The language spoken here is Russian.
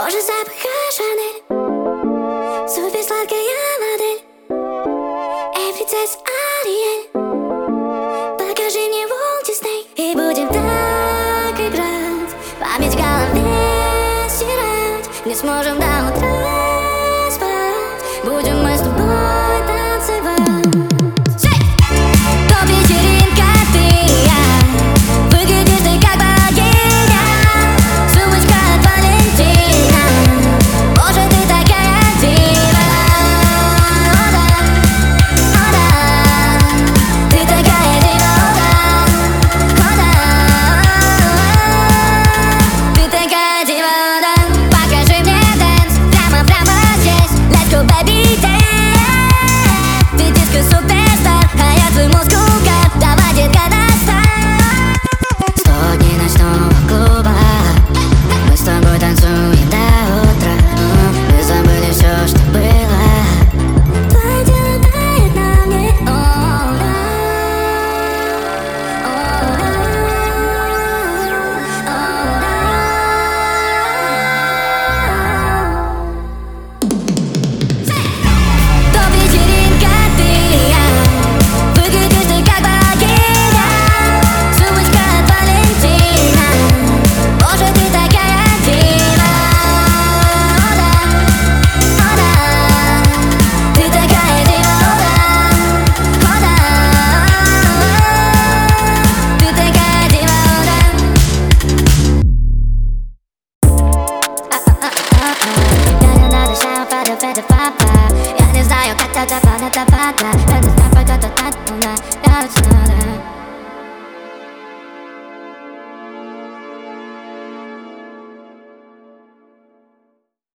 Кожа запаха Шанель, супер сладкая модель. Эй, принцесса Ариэль, покажи мне Walt Disney. И будем так играть, память в голове стирать. Не сможем